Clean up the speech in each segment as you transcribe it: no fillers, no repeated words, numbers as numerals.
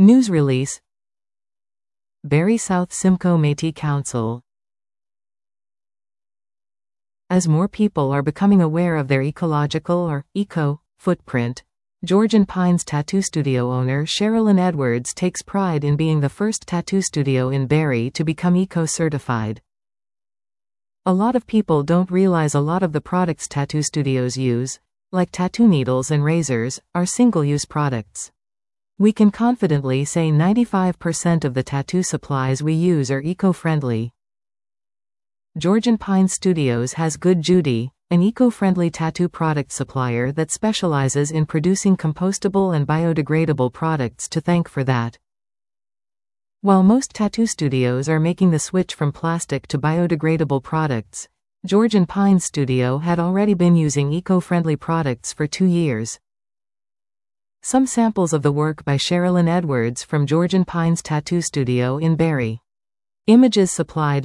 News release. Barrie South Simcoe Métis Council. As more people are becoming aware of their ecological or eco footprint, Georgian Pines tattoo studio owner Sherilyn Edwards takes pride in being the first tattoo studio in Barrie to become eco-certified. A lot of people don't realize a lot of the products tattoo studios use, like tattoo needles and razors, are single-use products. We can confidently say 95% of the tattoo supplies we use are eco-friendly. Georgian Pines Studios has Good Judy, an eco-friendly tattoo product supplier that specializes in producing compostable and biodegradable products, to thank for that. While most tattoo studios are making the switch from plastic to biodegradable products, Georgian Pines Studio had already been using eco-friendly products for 2 years. Some samples of the work by Sherilyn Edwards from Georgian Pines Tattoo Studio in Barrie. Images supplied.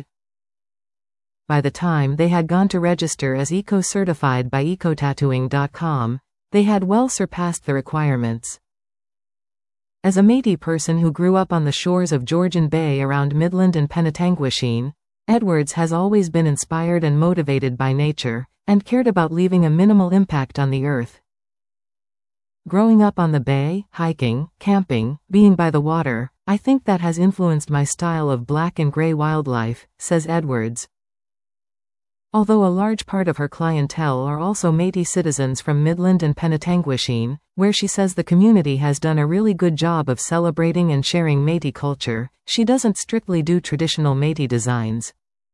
By the time they had gone to register as eco-certified by ecotattooing.com, they had well surpassed the requirements. As a Métis person who grew up on the shores of Georgian Bay around Midland and Penetanguishene, Edwards has always been inspired and motivated by nature, and cared about leaving a minimal impact on the earth. Growing up on the bay, hiking, camping, being by the water, I think that has influenced my style of black and gray wildlife, says Edwards. Although a large part of her clientele are also Métis citizens from Midland and Penetanguishene, where she says the community has done a really good job of celebrating and sharing Métis culture, she doesn't strictly do traditional Métis designs.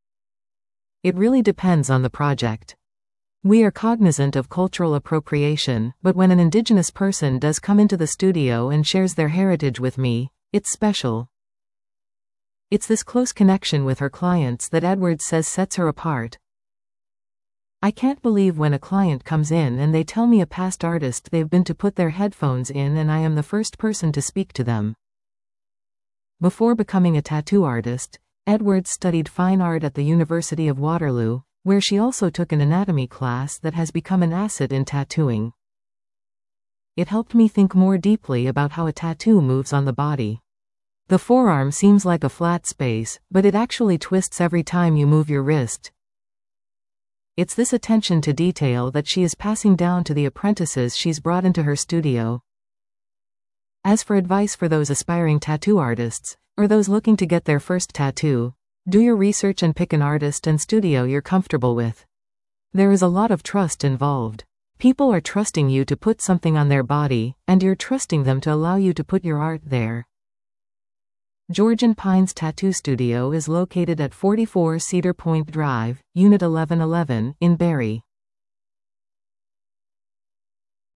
It really depends on the project. We are cognizant of cultural appropriation, but when an Indigenous person does come into the studio and shares their heritage with me, it's special. It's this close connection with her clients that Edwards says sets her apart. I can't believe when a client comes in and they tell me a past artist they've been to put their headphones in and I am the first person to speak to them. Before becoming a tattoo artist, Edwards studied fine art at the University of Waterloo, where she also took an anatomy class that has become an asset in tattooing. It helped me think more deeply about how a tattoo moves on the body. The forearm seems like a flat space, but it actually twists every time you move your wrist. It's this attention to detail that she is passing down to the apprentices she's brought into her studio. As for advice for those aspiring tattoo artists, or those looking to get their first tattoo, do your research and pick an artist and studio you're comfortable with. There is a lot of trust involved. People are trusting you to put something on their body, and you're trusting them to allow you to put your art there. Georgian Pines Tattoo Studio is located at 44 Cedar Point Drive, Unit 1111, in Barrie.